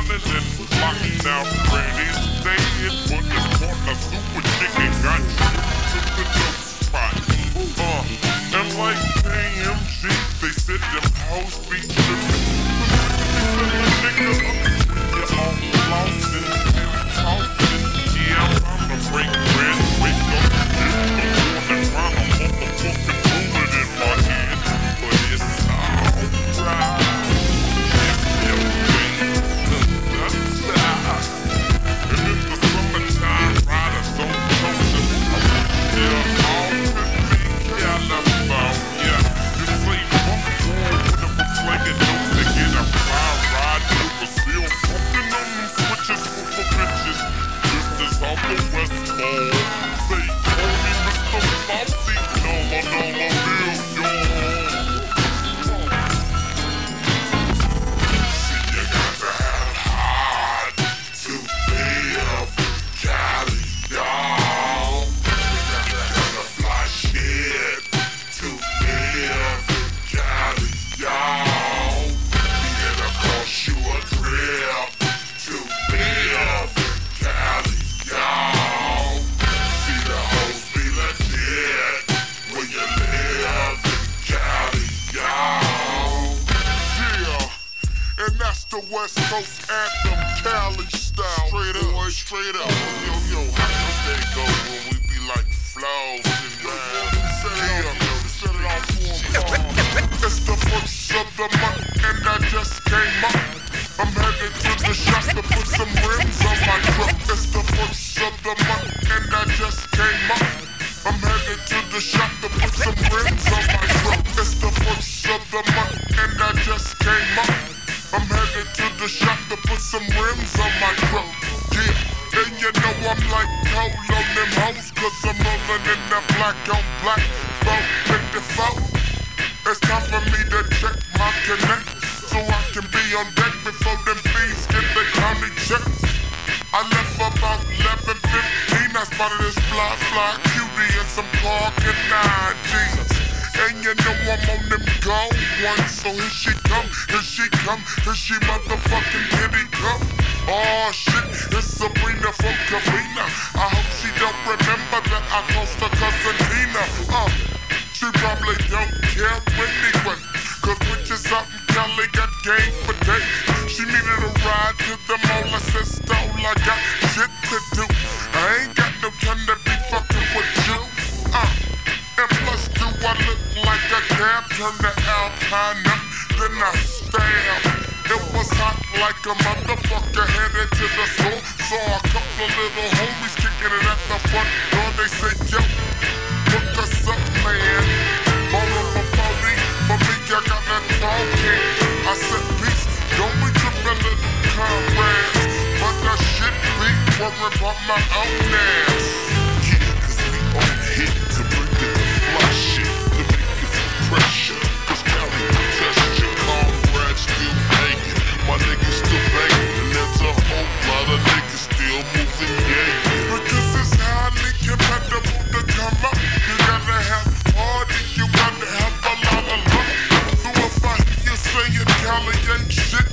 running and locking down ready. Staying with this partner, super chicken got you to the dope spot. And like AMG, they said them hoes be trippin'. Nigga, you all lost and still tossing. Yeah, I'm trying to break bread, wake up, get the morning, trying to pump a fucking bullet in my head. But it's alright. And in the summertime, riders on coaches. Yeah, all with me, California. You say fuck boy, when I'm flinging notes to get a fly ride, never still fucking on them switches for bitches. This is on the West Pole. They call me Mr. Bossy, $1 bill, y'all. West Coast anthem, Cali style. Straight up, boy, straight up. Yo, how does that go when we be like flows and set it off for them. It's the first of the month and I just came up. I'm headed to the shop to put some rims on my truck. It's the first of the month and I just came up. I'm headed to the shop to put some rims on my truck. It's the first of the month and I just came up. I'm headed to the shop to put some rims on my truck. Yeah, and you know I'm like cold on them hoes, cause I'm rolling in that black on black 454. It's time for me to check my connect, so I can be on deck before them thieves get their county checks. I left about 11:15, I spotted this fly cutie and some Clark and 9Gs. And you know I'm on them gold ones, so here she come, here she motherfucking kitty come. Oh shit, it's Sabrina from Cavina. I hope she don't remember that I close her cousin Tina. She probably don't care anyway, cause witches out in Cali got game for days. She needed a ride to the mall, I said stole, I got shit to do. I ain't got no time to be fucking with you. And plus do I look like a cab, turn the Alpine up, then I stab. It was hot like a motherfucker, headed to the store. Saw a couple of little homies kicking it at the front door. They said, yo, hook us up, man. Borrow for 40, for me I got that tall can. I said, peace, don't be tripping little comrades, but that shit be worrying about my own ass. Yeah, cause we on hit to bring it to fly shit, to make it some pressure. Cause Cali protest your comrades still hanging, my niggas still banging, and there's a whole lot of niggas still moving, yeah. Because it's highly compatible to come up. You gotta have party, you gotta have a lot of luck. So if I hear you saying Cali ain't shit,